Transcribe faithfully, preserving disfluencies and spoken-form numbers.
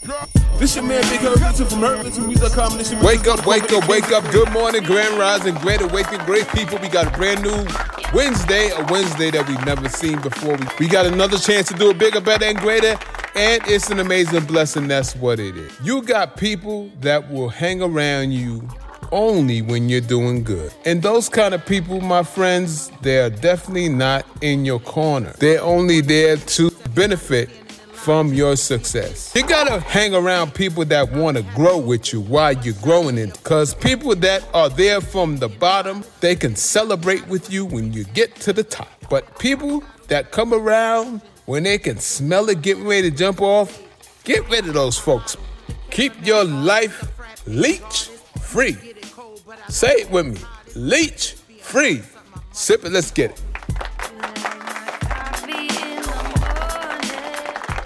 This your man, Big Herb Listen from Herb Listen Music dot com. Wake up, wake up, wake up. Good morning, Grand Rising, Great Awakening, great people. We got a brand new Wednesday, a Wednesday that we've never seen before. We, we got another chance to do it bigger, better, and greater. And it's an amazing blessing. That's what it is. You got people that will hang around you only when you're doing good. And those kind of people, my friends, they're definitely not in your corner. They're only there to benefit from your success. You gotta hang around people that want to grow with you while you're growing it. Because people that are there from the bottom, they can celebrate with you when you get to the top. But people that come around when they can smell it getting ready to jump off, get rid of those folks. Keep your life leech free. Say it with me. Leech free. Sip it, let's get it.